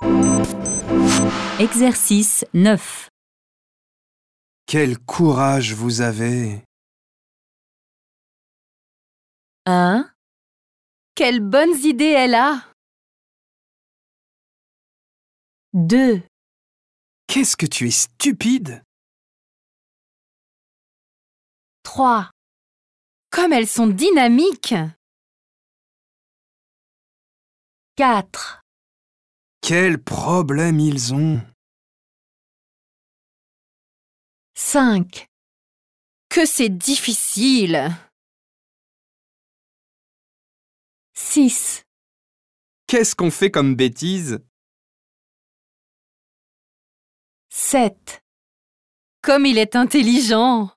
Exercice 9. Quel courage vous avez! 1. Quelles bonnes idées elle a! 2. Qu'est-ce que tu es stupide! 3. Comme elles sont dynamiques! 4. Quel problème ils ont! 5. Que c'est difficile! 6. Qu'est-ce qu'on fait comme bêtise! 7. Comme il est intelligent!